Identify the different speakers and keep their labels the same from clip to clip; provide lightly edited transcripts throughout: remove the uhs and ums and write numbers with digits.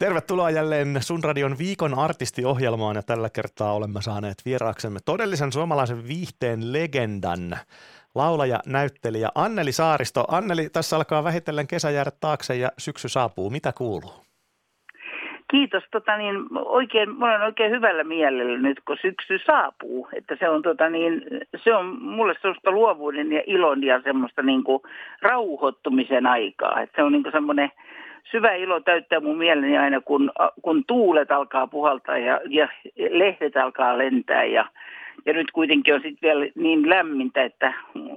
Speaker 1: Tervetuloa jälleen Sun Radion viikon artistiohjelmaan ja tällä kertaa olemme saaneet vieraaksemme todellisen suomalaisen viihteen legendan, laulaja, näyttelijä Anneli Saaristo. Anneli, tässä alkaa vähitellen kesä jäädä taakse ja syksy saapuu. Mitä kuuluu?
Speaker 2: Kiitos. Mä olen oikein hyvällä mielellä nyt, kun syksy saapuu. Että se on mulle sellaista luovuuden ja ilon ja semmoista rauhoittumisen aikaa. Että se on semmoinen syvä ilo täyttää mun mieleni aina, kun tuulet alkaa puhaltaa ja lehdet alkaa lentää ja nyt kuitenkin on sitten vielä niin lämmintä, että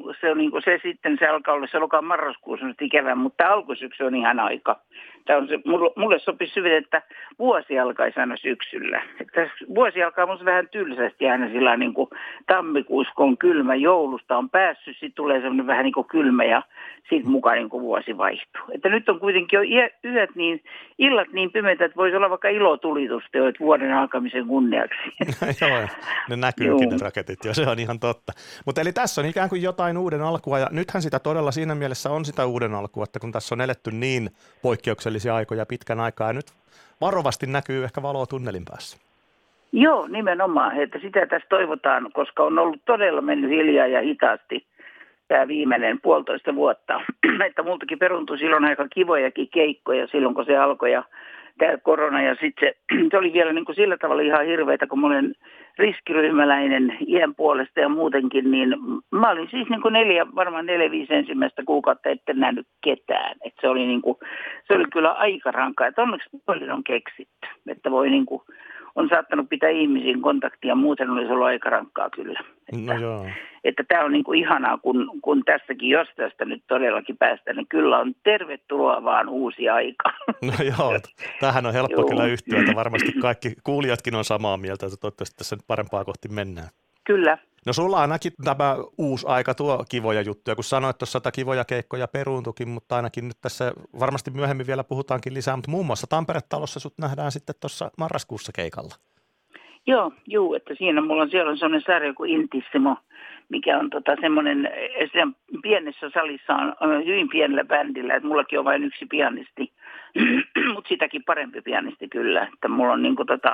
Speaker 2: se alkaa olla, se alkaa marraskuussa ikävä, mutta alkusyksy on ihan aika. Tämä on mulle sopisi hyvin, että vuosi alkaisi aina syksyllä. Että vuosi alkaa musta vähän tylsästi aina sillä tammikuussa, kun on kylmä, joulusta on päässyt, sitten tulee semmoinen vähän kylmä ja sitten mukaan vuosi vaihtuu. Että nyt on kuitenkin jo illat niin pimeitä, että voisi olla vaikka ilotulitusta jo vuoden alkamisen kunniaksi.
Speaker 1: Joo, ne näkyykin ne raketit jo, se on ihan totta. Mutta eli tässä on ikään kuin jotain uuden alkua ja nythän sitä todella siinä mielessä on sitä uuden alkua, että kun tässä on eletty niin poikkeuksellisia aikoja pitkän aikaa ja nyt varovasti näkyy ehkä valoa tunnelin päässä.
Speaker 2: Joo, nimenomaan, että sitä tässä toivotaan, koska on ollut todella mennyt hiljaa ja hitaasti tämä viimeinen 1,5 vuotta. Että multakin peruntui silloin aika kivojakin keikkoja silloin, kun se alkoi ja tämä korona ja sitten se oli vielä sillä tavalla ihan hirveätä, kun mä olen riskiryhmäläinen iän puolesta ja muutenkin, niin mä olin siis varmaan 4-5 ensimmäistä kuukautta etten nähnyt ketään. Että se oli kyllä aika rankkaa, että onneksi paljon on keksitty, että voi on saattanut pitää ihmisiin kontaktia, muuten olisi ollut aika rankkaa kyllä. Että tämä on ihanaa, kun tässäkin, jos tästä nyt todellakin päästään, niin kyllä on tervetuloa vaan uusi aika.
Speaker 1: No joo, tämähän on helppo kyllä yhtyä, että varmasti kaikki kuulijatkin on samaa mieltä, että toivottavasti tässä nyt parempaa kohti mennään.
Speaker 2: Kyllä.
Speaker 1: No sulla ainakin tämä uusi aika tuo kivoja juttuja, kun sanoit tuossa, että kivoja keikkoja peruuntukin, mutta ainakin nyt tässä varmasti myöhemmin vielä puhutaankin lisää, mutta muun muassa Tampere-talossa sut nähdään sitten tuossa marraskuussa keikalla.
Speaker 2: Joo, että siellä on sellainen sarja kuin Intissimo, mikä on semmoinen, pienessä salissa on hyvin pienellä bändillä, että mullakin on vain yksi pianisti, mutta sitäkin parempi pianisti kyllä, että mulla on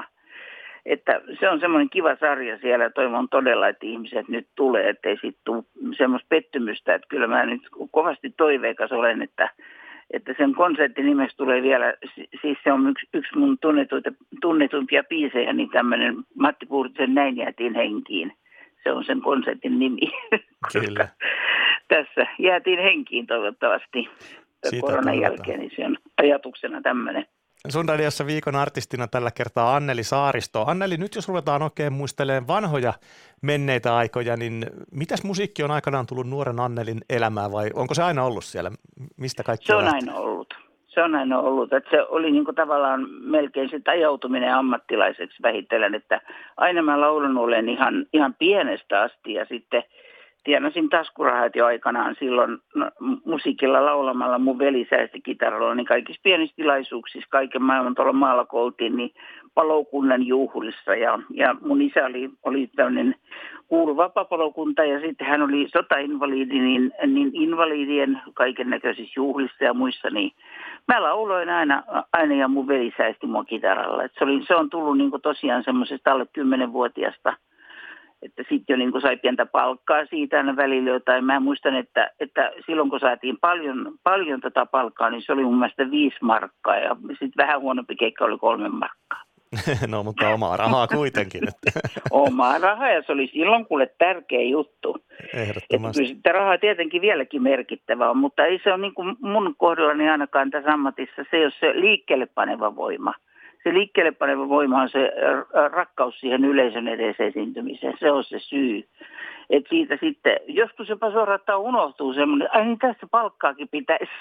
Speaker 2: että se on semmoinen kiva sarja siellä ja toivon todella, että ihmiset nyt tulee, ettei sitten tule semmoista pettymystä, että kyllä mä nyt kovasti toiveikas olen, että sen konsertin nimeksi tulee vielä, siis se on yksi mun tunnetuimpia biisejä, niin tämmöinen Matti Puurtisen Näin jäätiin henkiin. Se on sen konsertin nimi, koska tässä jäätiin henkiin toivottavasti koronan jälkeen, niin se on ajatuksena tämmöinen.
Speaker 1: Sun radiossa viikon artistina tällä kertaa Anneli Saaristo. Anneli, nyt jos ruvetaan oikein muistelemaan vanhoja menneitä aikoja, niin mitäs musiikki on aikanaan tullut nuoren Annelin elämään vai onko se aina ollut siellä? Mistä kaikki
Speaker 2: Se on aina ollut. Että se oli tavallaan melkein se ajautuminen ammattilaiseksi vähitellen, että aina mä laulan olen ihan pienestä asti ja sitten tienasin taskurahat jo aikanaan silloin musiikilla laulamalla. Mun veli säästi kitaralla, niin kaikissa pienissä tilaisuuksissa, kaiken maailman tuolla maalla kun oltiin, niin palokunnan juhlissa. Ja mun isä oli tämmöinen kuuluva palokunta ja sitten hän oli sotainvaliidi, niin invalidien kaiken näköisissä juhlissa ja muissa, niin mä lauloin aina ja mun veli säästi mua kitaralla. Et se on tullut tosiaan semmoisesta alle 10-vuotiaasta. Että sitten jo sai pientä palkkaa siitä aina välillä jotain. Mä muistan, että silloin kun saatiin paljon tätä palkkaa, niin se oli mun mielestä 5 markkaa ja sitten vähän huonompi keikka oli 3 markkaa.
Speaker 1: No, mutta omaa rahaa kuitenkin.
Speaker 2: Omaa rahaa ja se oli silloin kuule tärkeä juttu.
Speaker 1: Ehdottomasti.
Speaker 2: Että kyllä rahaa tietenkin vieläkin merkittävää, mutta ei se ole mun kohdallani ainakaan tässä ammatissa, se ei ole se liikkeelle paneva voima. Se liikkeelle paneva voima on se rakkaus siihen yleisön edessä esiintymiseen. Se on se syy. Että siitä sitten, joskus jopa suorastaan unohtuu semmoinen, ai niin tässä palkkaakin pitäisi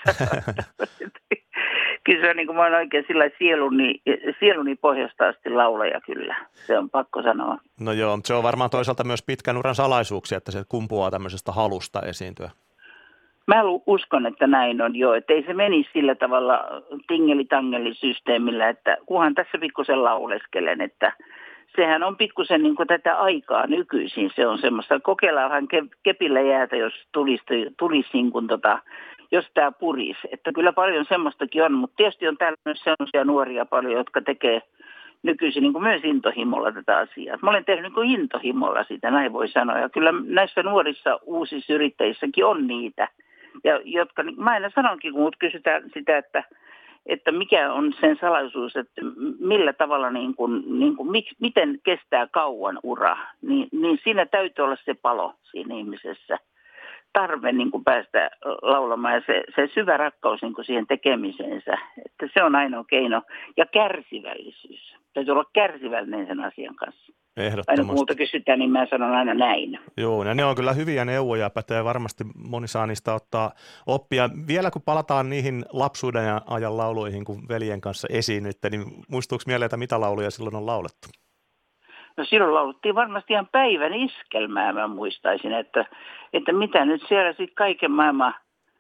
Speaker 2: Kyllä se on mä oon oikein sillä sieluni pohjasta asti laulaja kyllä. Se on pakko sanoa.
Speaker 1: No joo, se on varmaan toisaalta myös pitkän uran salaisuuksia, että se kumpuaa tämmöisestä halusta esiintyä.
Speaker 2: Mä uskon, että näin on jo, että ei se menisi sillä tavalla tingeli-tangeli-systeemillä, että kunhan tässä pikkusen lauleskelen, että sehän on pikkusen tätä aikaa nykyisin. Se on semmoista, kokeillaanhan kepillä jäätä, jos tulisi jos tämä purisi. Että kyllä paljon semmoistakin on, mutta tietysti on täällä myös sellaisia nuoria paljon, jotka tekee nykyisin niin kuin myös intohimolla tätä asiaa. Mä olen tehnyt niin kuin intohimolla sitä, näin voi sanoa. Ja kyllä näissä nuorissa uusissa yrittäjissäkin on niitä, ja jotka, mä aina sanonkin, kun mut kysytään sitä, että mikä on sen salaisuus, että millä tavalla, miten kestää kauan ura, niin siinä täytyy olla se palo siinä ihmisessä. Tarve niin kuin päästä laulamaan ja se syvä rakkaus niin kuin siihen tekemiseensä, että se on ainoa keino. Ja kärsivällisyys. Täytyy olla kärsivällinen sen asian kanssa.
Speaker 1: Ehdottomasti.
Speaker 2: Aina kun multa kysytään, niin mä sanon aina näin.
Speaker 1: Joo, ja ne on kyllä hyviä neuvoja, pätee varmasti moni saa niistä ottaa oppia. Vielä kun palataan niihin lapsuuden ajan lauluihin, kun veljen kanssa esiinnyitte, niin muistuuko mieleen, että mitä lauluja silloin on laulettu?
Speaker 2: No silloin lauluttiin varmasti ihan päivän iskelmää, mä muistaisin, että mitä nyt siellä sitten kaiken maailman,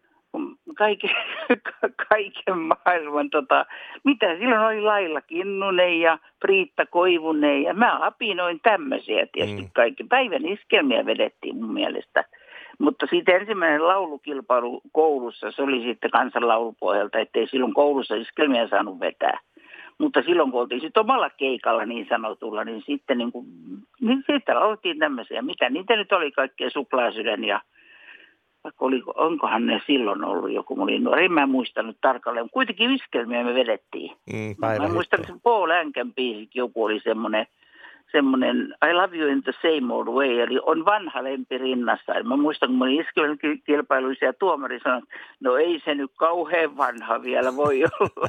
Speaker 2: mitä silloin oli Laila Kinnunen ja Priitta Koivunen ja mä apinoin tämmöisiä tietysti kaikki. Päivän iskelmiä vedettiin mun mielestä, mutta siitä ensimmäinen laulukilpailu koulussa, se oli sitten kansanlaulupohjalta, ettei silloin koulussa iskelmiä saanut vetää. Mutta silloin kun oltiin sitten omalla keikalla niin sanotulla, niin sitten niin sitten laulettiin tämmöisiä, mitä niitä nyt oli kaikkea Suklaasydän ja onkohan ne silloin ollut joku, mä olin nuori, en mä muistanut tarkalleen, mutta kuitenkin iskelmiä me vedettiin. Mä muistan, että Paul Ankan biisikin joku oli semmoinen I love you in the same old way, eli on vanha lempi rinnassa. Mä muistan, kun mä olin iskelmykilpailuissa ja tuomari sanoi, no ei se nyt kauhean vanha vielä voi olla.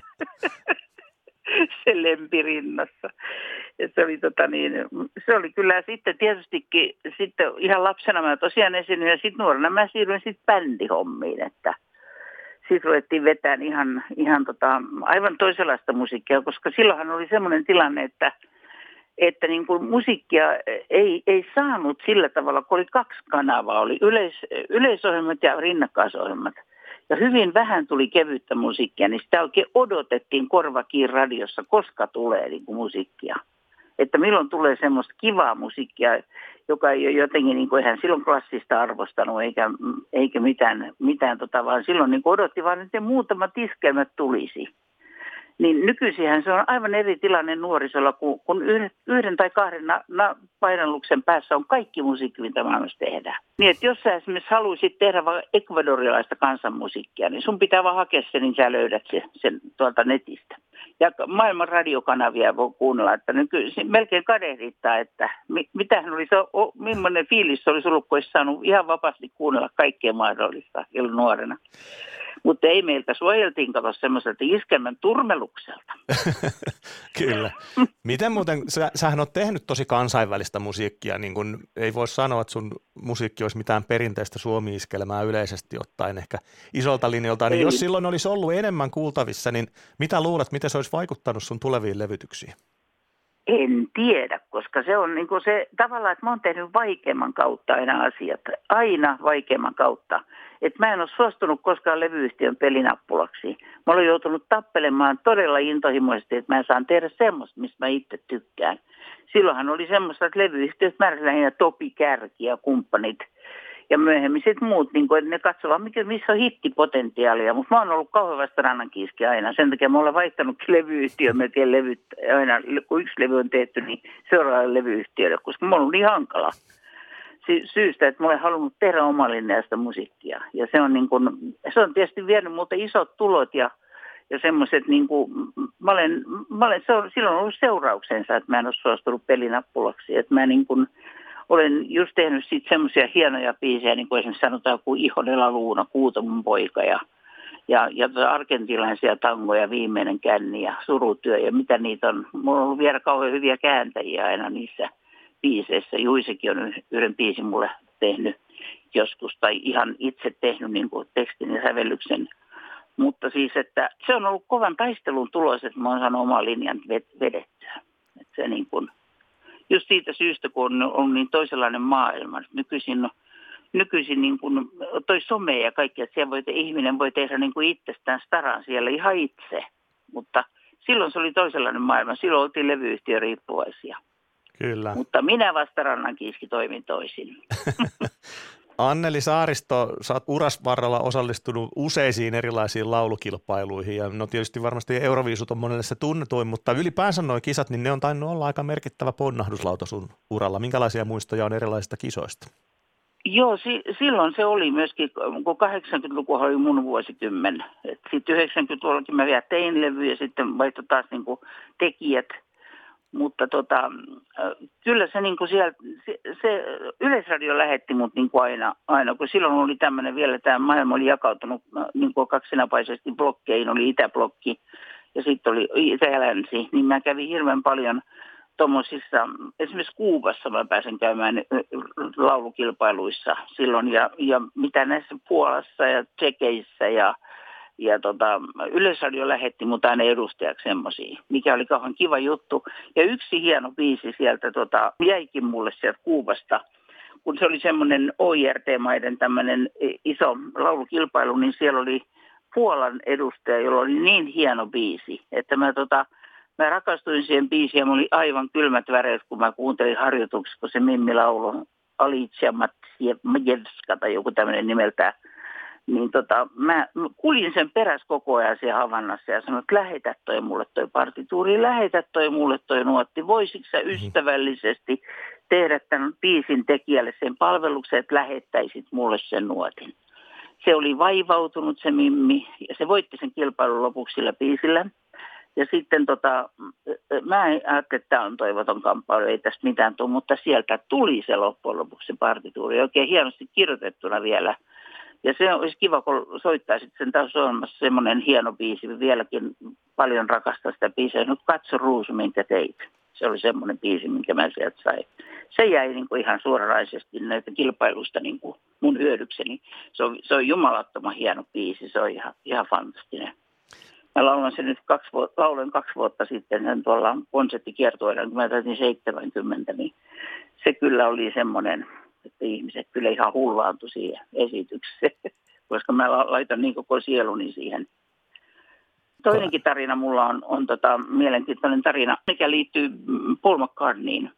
Speaker 2: Se lempi rinnassa. Ja se oli kyllä sitten tietystikin sitten ihan lapsena mä tosiaan esiinnyin ja sitten nuorena mä siirryin sitten bändihommiin, että sitten ruvettiin vetämään ihan aivan toisenlaista musiikkia, koska silloinhan oli semmoinen tilanne, että niin kuin musiikkia ei saanut sillä tavalla, kun oli 2 kanavaa, oli yleisohjelmat ja rinnakkaisohjelmat. Ja hyvin vähän tuli kevyttä musiikkia, niin sitä oikein odotettiin korvakiin radiossa, koska tulee niin kuin musiikkia. Että milloin tulee semmoista kivaa musiikkia, joka ei ole jotenkin, niin kuin eihän silloin klassista arvostanut eikä mitään vaan silloin niin kuin odotti vaan, että ne muutamat iskelmät tulisi. Niin nykyisinhän se on aivan eri tilanne nuorisolla, kun yhden tai 2 painalluksen päässä on kaikki musiikki, mitä maailmassa tehdään. Niin, että jos sä esimerkiksi haluaisit tehdä vaikka ekvadorilaista kansanmusiikkia, niin sun pitää vaan hakea sen, niin sä löydät sen tuolta netistä. Ja maailman radiokanavia voi kuunnella, että nykyisin melkein kadehdittaa, että millainen fiilis olisi ollut, kun olisi saanut ihan vapaasti kuunnella kaikkea mahdollista silloin nuorena. Mutta ei meiltä suojeltiin kato semmoiselta iskelmän turmelukselta.
Speaker 1: Kyllä. Miten muuten, sähän oot tehnyt tosi kansainvälistä musiikkia, niin kun ei voi sanoa, että sun musiikki olisi mitään perinteistä suomi-iskelmää yleisesti ottaen ehkä isolta linjalta, niin jos silloin olisi ollut enemmän kuultavissa, niin mitä luulet, miten se olisi vaikuttanut sun tuleviin levytyksiin?
Speaker 2: En tiedä, koska se on niin kuin se tavallaan, että mä oon tehnyt vaikeamman kautta aina asiat. Aina vaikeamman kautta. Että mä en ole suostunut koskaan levyyhtiön pelinappulaksi. Mä olen joutunut tappelemaan todella intohimoisesti, että mä saan tehdä semmoista, mistä mä itse tykkään. Silloinhan oli semmoista, että levyyhtiöt määräsi lähinnä Topi Kärki ja kumppanit. Ja myöhemmin sitten muut, niin kuin, että ne katsovat, missä on hittipotentiaalia. Mutta mä oon ollut kauhean vasta rannankiiski aina. Sen takia mä olen vaihtanutkin levyyhtiöön. Mä tiedän levyt aina, kun yksi levy on tehty, niin seuraavalle levyyhtiölle, koska mä oon ollut niin hankala syystä, että mä olen halunnut tehdä omalinjaista musiikkia. Ja se on tietysti vienyt multa isot tulot ja semmoiset, niin kuin, silloin on ollut seurauksensa, että mä en ole suostunut pelinappulaksi. Että mä niin kuin, olen just tehnyt sitten semmoisia hienoja biisejä, niin kuin esimerkiksi sanotaan kuin Ihonella Luuna, Kuuto mun poika ja argentilaisia tangoja, Viimeinen känni ja Surutyö ja mitä niitä on. Mulla on ollut vielä kauhean hyviä kääntäjiä aina niissä biiseissä. Juisekin on yhden biisin mulle tehnyt joskus tai ihan itse tehnyt niin kuin tekstin ja sävellyksen. Mutta siis, että se on ollut kovan taistelun tulos, että mä oon saanut oman linjan vedettyä. Että se niin kuin just siitä syystä, kun on niin toisenlainen maailma. Nykyisin niin kuin toi some ja kaikki, että ihminen voi tehdä niin kuin itsestään staran siellä ihan itse. Mutta silloin se oli toisenlainen maailma. Silloin oltiin levyyhtiö riippuvaisia.
Speaker 1: Kyllä.
Speaker 2: Mutta minä vasta rannankiiski toimin toisin.
Speaker 1: Anneli Saaristo, sä oot uras varrella osallistunut useisiin erilaisiin laulukilpailuihin ja no tietysti varmasti Euroviisut on monelle se tunnetuin, mutta ylipäänsä nuo kisat, niin ne on tainnut olla aika merkittävä ponnahduslauta sun uralla. Minkälaisia muistoja on erilaisista kisoista?
Speaker 2: Joo, silloin se oli myöskin, kun 80-luku oli mun vuosikymmen. Sitten 90-luvullakin mä vielä tein levyjä ja sitten vaihtoi taas niin kuin tekijät. Mutta kyllä se, niin kuin siellä, se Yleisradio lähetti mut niin kuin aina, kun silloin oli tämmöinen vielä, tämä maailma oli jakautunut niin kuin kaksinapaisesti blokkeihin, oli itäblokki ja sitten oli itä ja länsi, niin mä kävin hirveän paljon tuommoisissa, esimerkiksi Kuubassa mä pääsen käymään laulukilpailuissa silloin ja mitä näissä Puolassa ja Tsekeissä ja Yleisradio lähetti mut aina edustajaksi semmoisia, mikä oli kauhean kiva juttu. Ja yksi hieno biisi sieltä jäikin mulle sieltä Kuubasta, kun se oli semmoinen OIRT-maiden tämmöinen iso laulukilpailu, niin siellä oli Puolan edustaja, jolla oli niin hieno biisi, että mä rakastuin siihen biisiin ja mä olin aivan kylmät väreet, kun mä kuuntelin harjoituksessa, kun se Mimmi laulu Alicia Matjevska tai joku tämmöinen nimeltään. Niin mä kuljin sen perässä koko ajan siellä Havannassa ja sanoin, että lähetä toi mulle toi partituuri, lähetä toi mulle toi nuotti. Voisitko sä ystävällisesti tehdä tämän biisin tekijälle sen palveluksen, että lähettäisit mulle sen nuotin. Se oli vaivautunut se Mimmi ja se voitti sen kilpailun lopuksi sillä biisillä. Ja sitten mä ajattelin, että tämä on toivoton kamppailu, ei tästä mitään tule, mutta sieltä tuli se loppujen lopuksi se partituuri oikein hienosti kirjoitettuna vielä. Ja se olisi kiva, kun soittaisit sen taas olemassa semmoinen hieno biisi. Vieläkin paljon rakastan sitä biisiä. Nyt katso ruusu, minkä teit. Se oli semmoinen biisi, minkä mä sieltä sain. Se jäi niin kuin ihan suoranaisesti näitä kilpailusta niin kuin mun hyödykseni. Se on jumalattoman hieno biisi. Se on ihan fantastinen. Mä laulan sen nyt 2 vuotta sitten sen tuolla konserttikiertueella, kun mä täytin 70, niin se kyllä oli semmoinen, että ihmiset kyllä ihan hullaantui siihen esitykseen, koska mä laitan niin koko sieluni siihen. Toinenkin tarina mulla on mielenkiintoinen tarina, mikä liittyy Paul McCartneyin.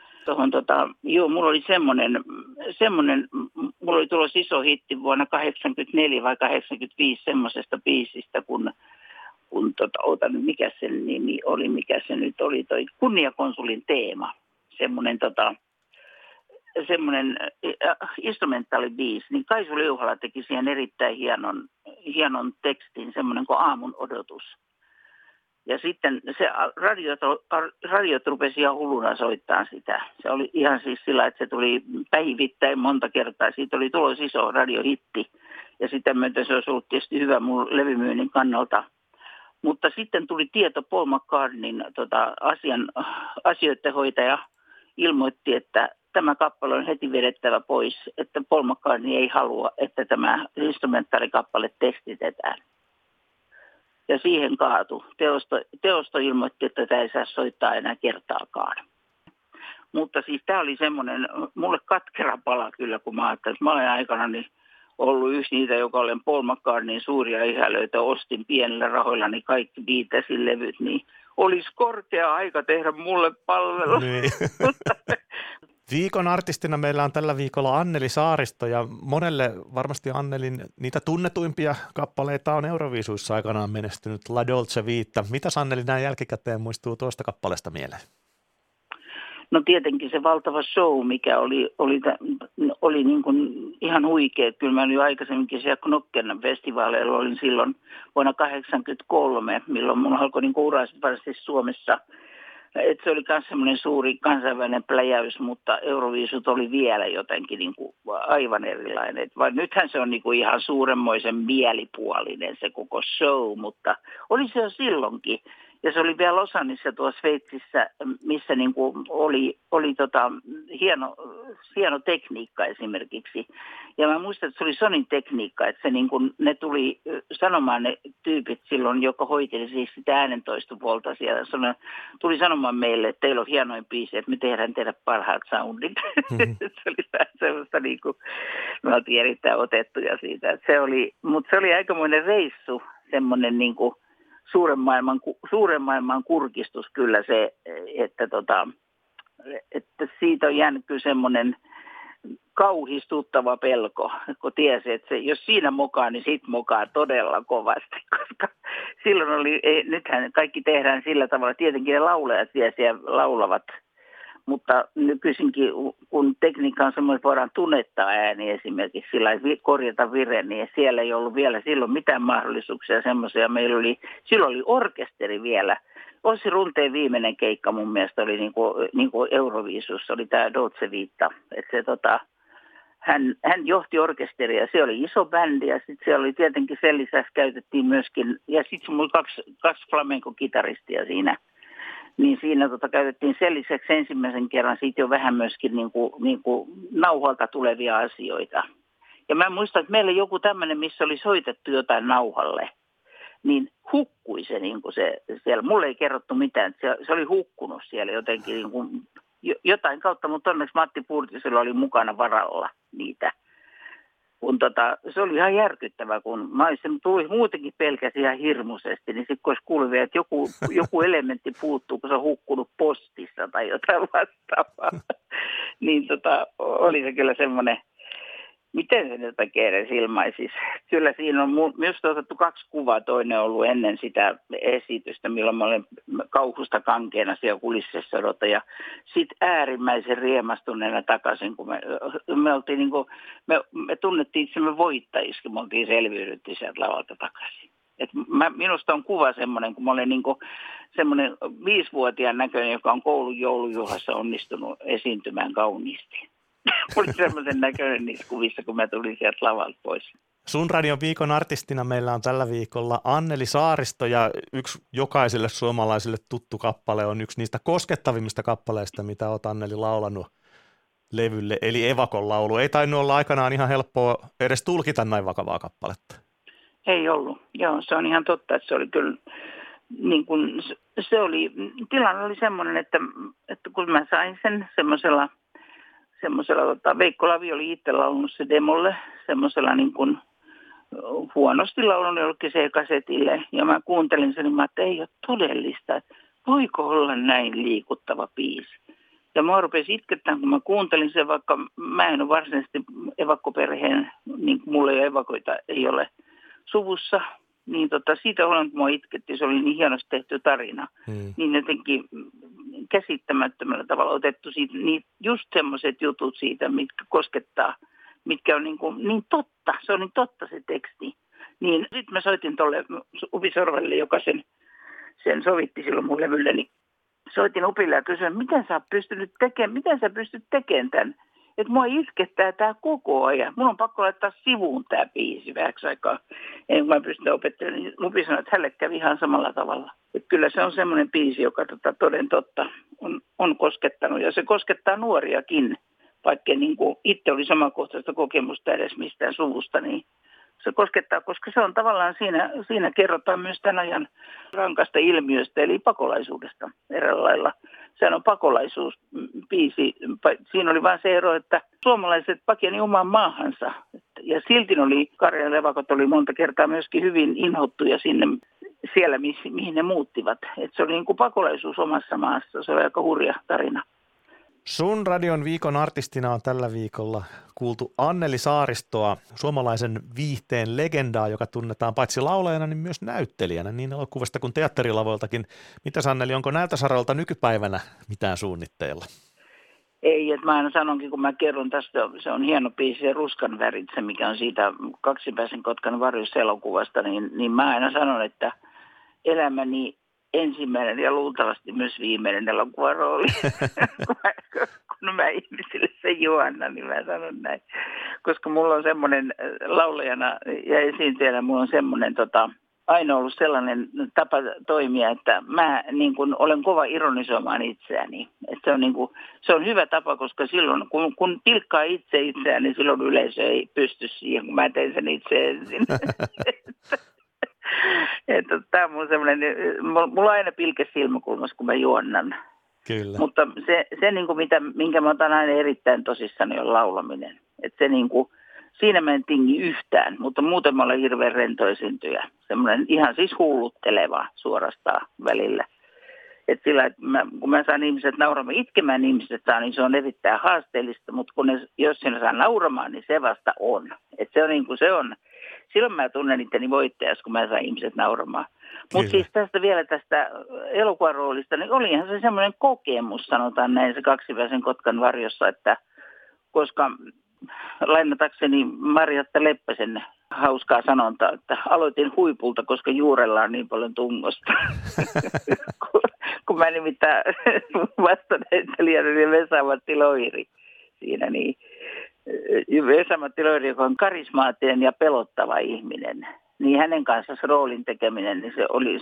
Speaker 2: Mulla oli semmoinen, mulla oli tulossa iso hitti vuonna 84 vai 85 semmoisesta biisistä, kun mikä sen nimi oli, mikä se nyt oli, toi Kunniakonsulin teema, semmoinen instrumentaalibiisi, niin Kaisu Liuhala teki siihen erittäin hienon tekstin, semmoinen kuin Aamun odotus. Ja sitten se radiot rupesi ihan hulluna soittaa sitä. Se oli ihan siis sillä, että se tuli päivittäin monta kertaa. Siitä oli tulos iso radiohitti ja sitä myöten se olisi ollut tietysti hyvä mun levymyynnin kannalta. Mutta sitten tuli tieto Paul McCartneyn asioiden hoitaja ilmoitti, että tämä kappale on heti vedettävä pois, että Paul McCartney ei halua, että tämä instrumentaalikappale testitetään. Ja siihen kaatui. Teosto ilmoitti, että tämä ei saa soittaa enää kertaakaan. Mutta siis tämä oli semmoinen, mulle katkera pala kyllä, kun mä ajattelin, että mä olen aikanani ollut yksi niitä, joka olen Paul McCartneyn suuria ihälöitä, ostin pienillä rahoillani kaikki Beatlesin levyt, niin olisi korkea aika tehdä mulle palvelu.
Speaker 1: Niin. Viikon artistina meillä on tällä viikolla Anneli Saaristo ja monelle varmasti Annelin niitä tunnetuimpia kappaleita on Euroviisuissa aikanaan menestynyt La Dolce Vita. Mitä Anneli näin jälkikäteen muistuu tuosta kappaleesta mieleen?
Speaker 2: No tietenkin se valtava show, mikä oli niin kuin ihan huikea. Kyllä mä olin jo aikaisemminkin siellä Knockennan festivaaleilla, olin silloin vuonna 1983, milloin mun alkoi niin ura varsin Suomessa. Et se oli myös semmoinen suuri kansainvälinen pläjäys, mutta Euroviisut oli vielä jotenkin niin kuin aivan erilainen. Vaan nythän se on niin kuin ihan suuremmoisen mielipuolinen se koko show, mutta oli se jo silloinkin. Ja se oli vielä Lausannessa tuossa Sveitsissä, missä niin kuin oli hieno tekniikka esimerkiksi. Ja mä muistan, että se oli Sonin tekniikka, että se niin kuin, ne tuli sanomaan ne tyypit silloin, joka hoiteli siis sitä äänentoistopuolta siellä. Tuli sanomaan meille, että teillä on hienoin biisi, että me tehdään tehdä parhaat soundit. Mm-hmm. Se oli vähän sellaista niin kuin, me oltiin erittäin otettuja siitä. Mutta se oli aikamoinen reissu, semmoinen niin kuin suuren maailman kurkistus kyllä se, että siitä on jäänyt kyllä semmoinen kauhistuttava pelko, kun tiesi, että jos siinä mokaa, niin sit mokaa todella kovasti, koska silloin nythän kaikki tehdään sillä tavalla, tietenkin ne laulajat siellä laulavat, mutta nykyisinkin, kun tekniikka on semmoinen, että voidaan tunnettaa ääni esimerkiksi, sillä korjata vire, niin siellä ei ollut vielä silloin mitään mahdollisuuksia semmoisia. Silloin oli orkesteri vielä. Ossi Runteen viimeinen keikka mun mielestä oli niin kuin Euroviisussa, oli tämä Dolce Vita. Että hän johti orkesteria, se oli iso bändi ja sitten siellä oli tietenkin sen lisäksi käytettiin myöskin, ja sitten mulla kaksi flamenco-kitaristia siinä. Niin siinä käytettiin sen lisäksi ensimmäisen kerran siitä jo vähän myöskin niin kuin nauhalta tulevia asioita. Ja mä muistan, että meillä joku tämmöinen, missä oli soitettu jotain nauhalle, niin hukkui se, niin kuin se siellä. Mulle ei kerrottu mitään, se oli hukkunut siellä jotenkin niin kuin, jotain kautta, mutta onneksi Matti Puurtisella oli mukana varalla niitä. Kun se oli ihan järkyttävää, kun mä olisin muutenkin pelkäsin ihan hirmuisesti, niin sitten kun olisi kuullut vielä, että joku elementti puuttuu, kun se on hukkunut postissa tai jotain vastaavaa, niin oli se kyllä semmoinen, miten se nyt oikein edes ilmaisisi. Kyllä siinä on minusta otettu 2 kuvaa, toinen on ollut ennen sitä esitystä, milloin mä olen kauhusta kankeena siellä kulississa ja sitten äärimmäisen riemastuneena takaisin, kun me oltiin niin kuin, me tunnettiin itsemme voittajiksi, kun me oltiin selviydytty sieltä lavalta takaisin. Minusta on kuva semmoinen, kun mä olen niin kuin semmoinen 5-vuotiaan näköinen, joka on koulun joulujuhlassa onnistunut esiintymään kauniisti. Oli semmoisen näköinen niissä kuvissa, kun mä tulin sieltä lavalta pois.
Speaker 1: Sun radion viikon artistina meillä on tällä viikolla Anneli Saaristo ja yksi jokaiselle suomalaiselle tuttu kappale on yksi niistä koskettavimmista kappaleista, mitä oot Anneli laulanut levylle, eli Evakon laulu. Ei tainnut olla aikanaan ihan helppoa edes tulkita näin vakavaa kappaletta.
Speaker 2: Ei ollut. Joo, se on ihan totta, että se oli kyllä, niin kuin, tilanne oli semmoinen, että kun mä sain sen semmoisella Veikko Lavi oli itse laulunut se demolle semmoisella niin kuin huonosti laulunut jollekin C-kasetille. Ja mä kuuntelin sen, niin mä että ei ole todellista, että voiko olla näin liikuttava biisi. Ja mä rupesin itkettämään, kun mä kuuntelin sen, vaikka mä en ole varsinaisesti evakkoperheen, niin kuin mulla ei ole evakoita, ei ole suvussa. Niin siitä olen, kun mua itketti, se oli niin hienosti tehty tarina. Niin jotenkin käsittämättömällä tavalla otettu siitä, niin just semmoiset jutut siitä, mitkä koskettaa, mitkä on niin totta, se on niin totta se teksti. Niin sitten mä soitin tuolle Upi Sorvalle, joka sen sovitti silloin mun levylle, niin soitin Upille ja kysyin, miten sä pystyt tekemään tämän? Että mua itkettää tämä koko ajan. Mun on pakko laittaa sivuun tämä biisi vähäksi aikaa. En mä pysty opettelemaan. Niin Lupi sanoi, että hänelle kävi ihan samalla tavalla. Että kyllä se on semmoinen biisi, joka toden totta on koskettanut. Ja se koskettaa nuoriakin. Vaikka niin kuin itse oli samankohtaista kokemusta edes mistään suvusta, niin se koskettaa, koska se on tavallaan siinä kerrotaan myös tämän ajan rankasta ilmiöstä, eli pakolaisuudesta eräällä lailla. Sehän on pakolaisuusbiisi. Siinä oli vain se ero, että suomalaiset pakeni omaan maahansa. Ja silti Karjalan evakot oli monta kertaa myöskin hyvin inhottuja siellä, mihin ne muuttivat. Että se oli niin kuin pakolaisuus omassa maassa. Se oli aika hurja tarina.
Speaker 1: Sun radion viikon artistina on tällä viikolla kuultu Anneli Saaristoa, suomalaisen viihteen legendaa, joka tunnetaan paitsi laulajana, niin myös näyttelijänä niin elokuvasta kuin teatterilavoiltakin. Mitäs Anneli, onko näiltä saroilta nykypäivänä mitään suunnitteilla?
Speaker 2: Ei, että mä aina sanonkin, kun mä kerron tästä, se on hieno biisi, se Ruskan värit, se mikä on siitä Kaksipäisen Kotkan varjoselokuvasta, niin mä aina sanon, että elämäni ensimmäinen ja luultavasti myös viimeinen elokuvarooli. Kun mä ihmisille sen juonnan, niin mä sanon näin. Koska mulla on semmoinen laulajana ja esiintyjänä, mulla on semmoinen aina ollut sellainen tapa toimia, että mä niin kun olen kova ironisoimaan itseäni. Että se on hyvä tapa, koska silloin kun pilkkaa itseään, niin silloin yleisö ei pysty siihen, kun mä teen sen itse ensin. Tämä on mun semmoinen, mulla on aina pilke silmäkulmassa, kun mä juonnan.
Speaker 1: Kyllä.
Speaker 2: Mutta se niin kuin minkä mä otan aina erittäin tosissani on laulaminen. Että se niin kuin, siinä mä en tingi yhtään, mutta muuten mä olen hirveän rento esiintyjä. Semmoinen ihan siis hullutteleva suorastaan välillä. että sillä, että kun mä saan ihmiset nauramaan, itkemään ihmiset saa, niin se on erittäin haasteellista, mutta jos sinä saa nauramaan, niin se vasta on. Että se on niin kuin se on. Silloin mä tunnen itteni voittajas, kun mä saan ihmiset nauramaan. Mutta siis tästä elokuvan roolista, niin olihan se semmoinen kokemus, sanotaan näin, se Kaksipäisen Kotkan varjossa, että koska lainatakseni Marjatta Leppäsen hauskaa sanontaa, että aloitin huipulta, koska juurella on niin paljon tungosta. kun mä nimittäin vastanäyttelijänä niin Vesa-Matti Loiri siinä, niin Vesa-Matti Loiri, joka on karismaattinen ja pelottava ihminen, niin hänen kanssa se roolin tekeminen, niin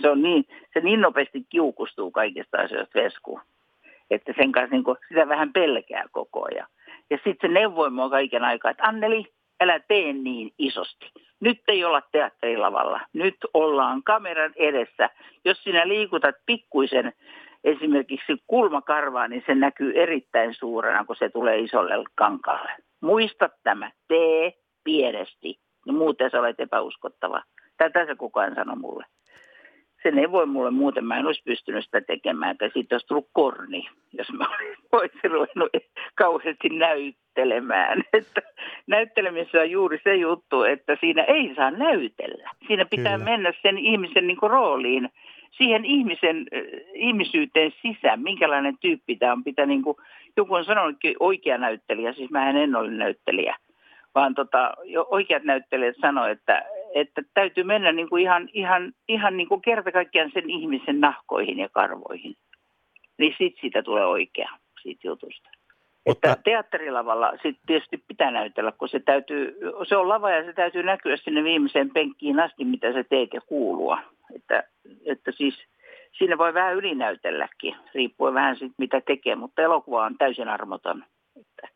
Speaker 2: se niin nopeasti kiukustuu kaikista asioista Vesku, että sen kanssa niin kuin, sitä vähän pelkää koko ajan. Ja sitten se neuvoi mua kaiken aikaa, että Anneli, älä tee niin isosti. Nyt ei olla teatterilavalla. Nyt ollaan kameran edessä. Jos sinä liikutat pikkuisen esimerkiksi kulmakarvaa, niin se näkyy erittäin suurena, kun se tulee isolle kankaalle. Muista tämä. Tee pienesti. Niin muuten sä olet epäuskottava. Tätä se koko ajan sanoi mulle. Se neuvoi mulle muuten, mä en olisi pystynyt sitä tekemään, että siitä olisi tullut korni, jos mä olisin ruvennut kauheasti näyttelemään. Että näyttelemisessä on juuri se juttu, että siinä ei saa näytellä. Siinä pitää mennä sen ihmisen niin kuin rooliin, siihen ihmisyyteen sisään, minkälainen tyyppi tämä on. Pitää, niin kuin, joku on sanonutkin oikea näyttelijä, siis mä en ole näyttelijä, vaan oikeat näyttelijät sanoo, että täytyy mennä niin kuin ihan niin kuin kerta kaikkiaan sen ihmisen nahkoihin ja karvoihin. Niin sitten siitä tulee oikea, siitä jutusta. Mutta että teatterilavalla sitten tietysti pitää näytellä, kun se on lava ja se täytyy näkyä sinne viimeiseen penkkiin asti, mitä sä teet ja kuulua. Että siis siinä voi vähän ylinäytelläkin, riippuen vähän siitä, mitä tekee, mutta elokuva on täysin armoton. Että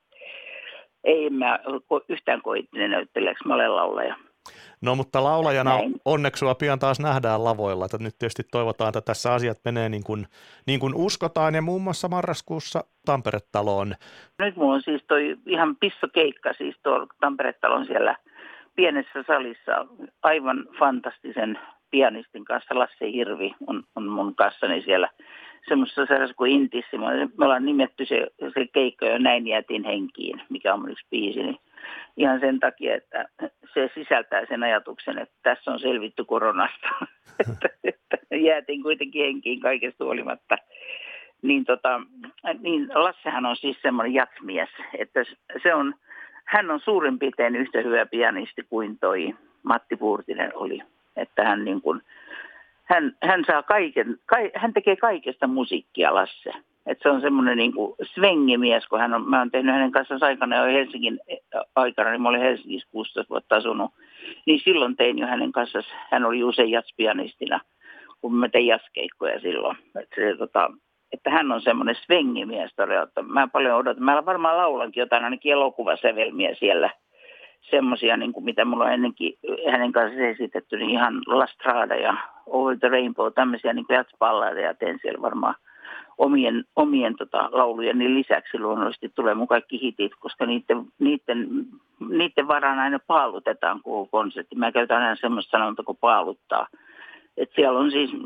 Speaker 2: ei mä yhtään koittinen näyttelijäksi, mä olen laulaja.
Speaker 1: No mutta laulajana onneksi sua pian taas nähdään lavoilla, että nyt tietysti toivotaan, että tässä asiat menee niin kuin uskotaan ja muun muassa marraskuussa Tampere-taloon.
Speaker 2: Nyt mulla on siis toi ihan pissokeikka siis tuolla Tampere-talon siellä pienessä salissa aivan fantastisen pianistin kanssa. Lasse Hirvi on mun kanssani siellä semmoisessa sellaisessa kuin Intissä. Me ollaan nimetty se keikka jo Näin jäätiin henkiin, mikä on mun yksi biisi, niin ihan sen takia, että se sisältää sen ajatuksen, että tässä on selvitty koronasta, että jäätiin kuitenkin henkiin kaikesta huolimatta. Niin Lassehan on siis semmoinen jatsmies, että hän on suurin piirtein yhtä hyvä pianisti kuin toi Matti Puurtinen oli. Että hän saa hän tekee kaikesta musiikkia, Lasse. Että se on semmoinen niin kuin svengimies, kun mä oon tehnyt hänen kanssaan aikana jo Helsingin aikana, niin mä olin Helsingissä 16 vuotta asunut. Niin silloin tein jo hänen kanssaan, hän oli usein jatspianistina, kun mä tein jatskeikkoja silloin. Että hän on semmoinen svengimies todella. Mä paljon odotan. Mä varmaan laulankin jotain ainakin elokuvasävelmiä siellä. Semmoisia, niin kuin mitä mulla on ennenkin hänen kanssaan esitetty, niin ihan La Strada ja Over the Rainbow, tämmöisiä niin kuin jatspalleja teen siellä varmaan omien laulujen niin lisäksi luonnollisesti tulee mun kaikki hitit, koska niiden varaan aina paalutetaan koko konsertti. Mä käytän aina semmoista sanonta kuin paaluttaa. Et siellä on siis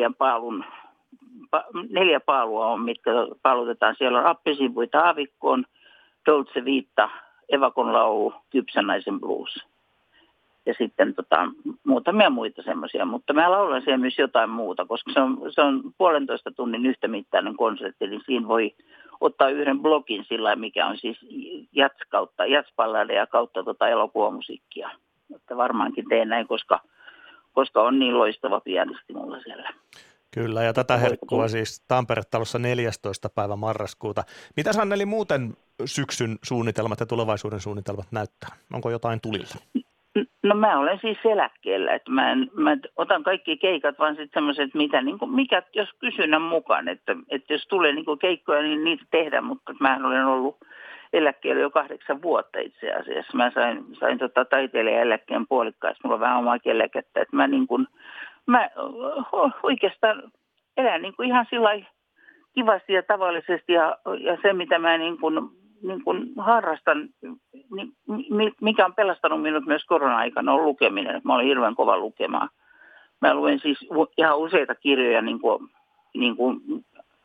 Speaker 2: 4 paalua on, mitkä paalutetaan. Siellä on Appelsiinpuita aavikkoon, Dolce Vita, Evakon laulu, Kypsän naisen blues. Ja sitten muutamia muita semmoisia, mutta mä laulan siellä myös jotain muuta, koska se on 1,5 tunnin yhtämittainen konsertti, niin siinä voi ottaa yhden blogin sillä, mikä on siis jatspalleja kautta elokuvamusiikkia. Että varmaankin teen näin, koska on niin loistava pianisti mulla siellä.
Speaker 1: Kyllä, ja tätä herkkua siis Tampere-talossa 14. päivä marraskuuta. Mitä Anneli muuten syksyn suunnitelmat ja tulevaisuuden suunnitelmat näyttää? Onko jotain tulilla?
Speaker 2: No mä olen siis eläkkeellä, että mä otan kaikki keikat vaan sitten semmoiset, mikä jos kysynnän mukaan, että jos tulee niin keikkoja, niin niitä tehdään, mutta mä olen ollut eläkkeellä jo 8 vuotta itse asiassa. Mä sain taiteilijaeläkkeen puolikkaasti, mulla on vähän omaakin eläkettä, että mä oikeastaan elän niin kuin ihan sillä kivasti ja tavallisesti ja se mitä mä niin kuin harrastan, mikä on pelastanut minut myös korona-aikana, on lukeminen. Mä olen hirveän kova lukemaan. Mä luen siis ihan useita kirjoja niin kuin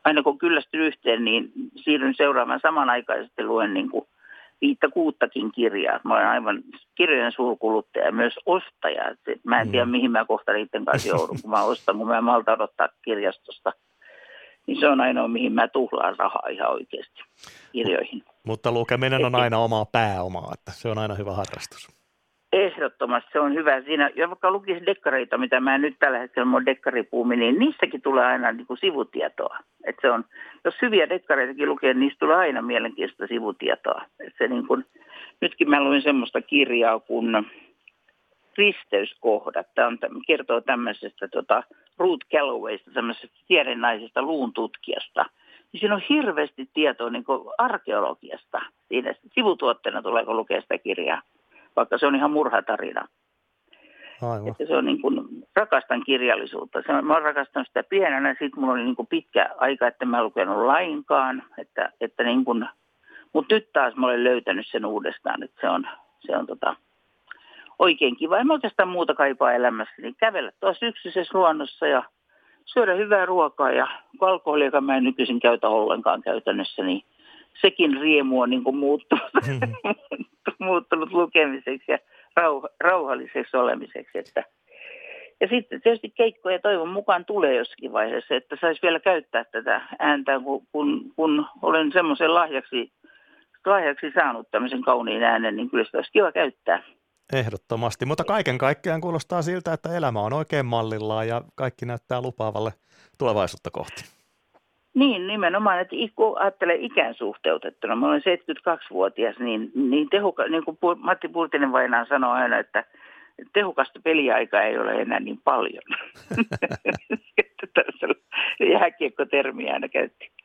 Speaker 2: aina kun kyllästyn yhteen, niin siirryn seuraamaan samanaikaisesti luen niin kuin 5-6 kirjaa. Mä olen aivan kirjojen suurkuluttaja ja myös ostaja. Mä en tiedä, mihin mä kohta niiden kanssa joudun, kun mä ostan, kun mä en malta odottaa kirjastosta. Niin se on ainoa, mihin mä tuhlaan rahaa ihan oikeasti kirjoihin.
Speaker 1: Mutta lukeminen on aina omaa pääomaa, että se on aina hyvä harrastus.
Speaker 2: Ehdottomasti se on hyvä siinä. Ja vaikka lukisi dekkareita, mitä mä nyt tällä hetkellä mun dekkaripuumi, niin niissäkin tulee aina niin kuin sivutietoa. Että se on, jos hyviä dekkareitakin lukee, niin niistä tulee aina mielenkiintoista sivutietoa. Että se niin kuin, nytkin mä luin semmoista kirjaa kuin Risteyskohdat. Tämä kertoo tämmöisestä Ruth Gallowaysta, tämmöisestä tiedennaisesta luuntutkijasta. Ja siinä on hirveästi tietoa niin kuin arkeologiasta. Siinä sivutuotteena tulee, kun lukee sitä kirjaa, vaikka se on ihan murhatarina.
Speaker 1: Aivan.
Speaker 2: Että se on niin kuin, rakastan kirjallisuutta. Mä oon rakastanut sitä pienenä, sitten mulla oli niin kuin pitkä aika, että mä en lukenut lainkaan. Että niin kuin, mutta nyt taas mä olen löytänyt sen uudestaan, että se on oikein kiva. En mä oikeastaan muuta kaipaa elämässä, niin kävellä tuossa yksityisessä luonnossa ja syödä hyvää ruokaa ja alkoholia, joka mä en nykyisin käytä ollenkaan käytännössä, niin sekin riemu on niin kuin muuttunut lukemiseksi ja rauhalliseksi olemiseksi. Ja sitten tietysti keikkoja toivon mukaan tulee jossakin vaiheessa, että saisi vielä käyttää tätä ääntä, kun olen semmoisen lahjaksi saanut tämmöisen kauniin äänen, niin kyllä sitä olisi kiva käyttää.
Speaker 1: Ehdottomasti, mutta kaiken kaikkiaan kuulostaa siltä, että elämä on oikein mallillaan ja kaikki näyttää lupaavalle tulevaisuutta kohti. Niin, nimenomaan, että kun ajattelee ikään suhteutettuna, mä olen 72-vuotias, niin kuin Matti Purtinen vainaan sanoo aina, että tehokasta peliaikaa ei ole enää niin paljon. Jääkiekko-termiä aina käytti.